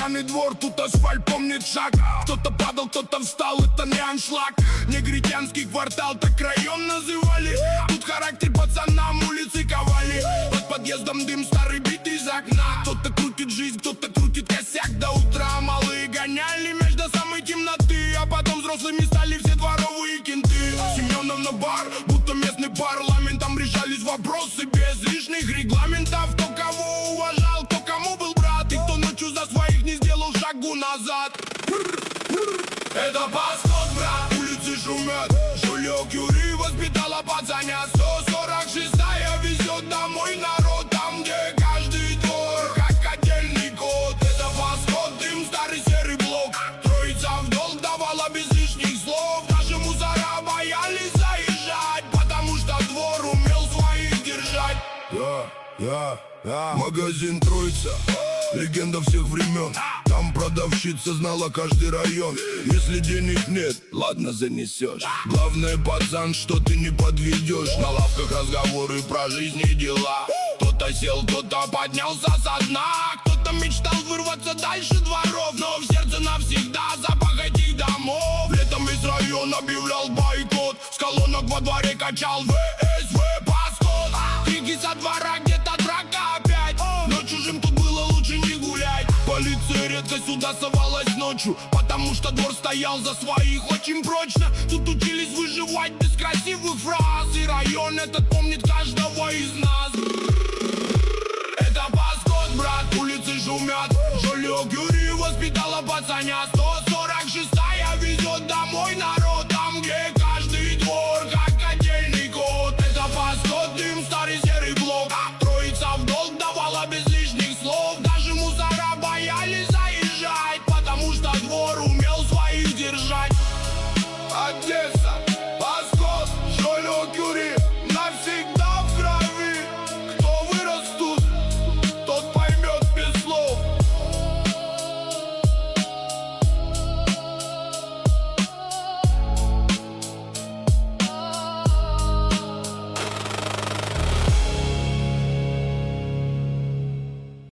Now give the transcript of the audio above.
Пьяный двор, тут асфальт помнит шаг. Кто-то падал, кто-то встал, это не аншлаг. Негритянский квартал, так район называли. Тут характер пацанам улицы ковали. Под подъездом дым, старый бит из окна. Кто-то крутит жизнь, кто-то крутит косяк до утра. Малые гоняли мяч до самой темноты, а потом взрослыми стали все дворовые кенты. Семеновна бар, будто местный парламент. Там решались вопросы без лишних регламентов. Кто кого уважал, кто кому был брат, и кто ночью за своих не сделал шагу назад. Это Паскот, брат, улицы шумят. Жулек Юрий воспитала пацаня. 146-я везет домой народ. Там, где каждый двор как отдельный код. Это Паскот, дым, старый серый блок. Троица вдол давала без лишних слов. Даже мусора боялись заезжать, потому что двор умел своих держать. Магазин Троица, легенда всех времен. Там продавщица знала каждый район. Если денег нет, ладно, занесешь. Главное, пацан, что ты не подведешь. На лавках разговоры про жизнь и дела. Кто-то сел, кто-то поднялся со дна. Кто-то мечтал вырваться дальше дворов, но в сердце навсегда запах этих домов. Летом весь район объявлял бойкот. С колонок во дворе качал ВСВ Паскот. Крики со двора, где-то драка опять. Но чужим тут было лучше не гулять. Полиция редко сюда совалась ночью, потому что двор стоял за своих очень прочно. Тут учились выживать без красивых фраз, и район этот помнит каждого из нас. Это Паскот, брат, улицы шумят. Жулек Юрий воспитала пацаня.